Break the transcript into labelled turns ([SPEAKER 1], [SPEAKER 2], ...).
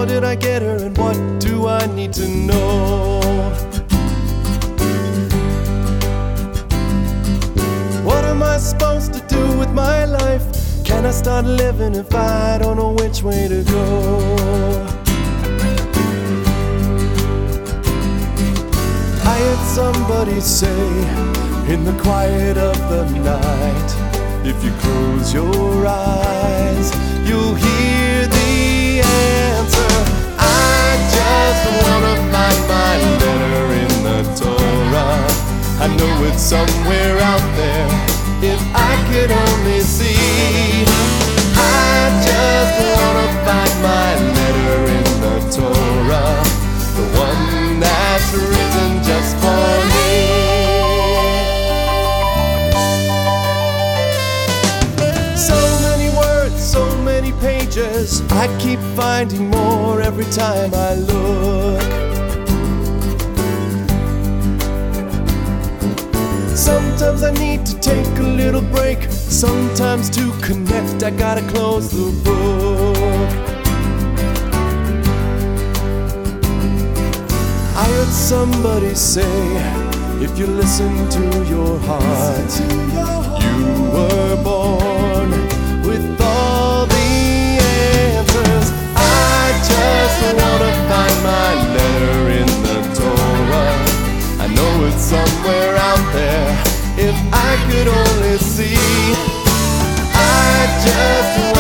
[SPEAKER 1] How did I get her and what do I need to know? What am I supposed to do with my life? Can I start living if I don't know which way to go? I heard somebody say in the quiet of the night, if you close your eyes, you'll hear the answer. I just wanna find my letter in the Torah. I know it's somewhere out there, if I could only see. I just wanna find my letter in the Torah, the one that's written just for me. So many words, so many pages, I keep finding more every time I look. Sometimes I need to take a little break. Sometimes to connect, I gotta close the book. I heard somebody say, if you listen to your heart, you were born with all the answers. I just wanna find my letter in the Torah. I know it's somewhere out there, if I could only see. I just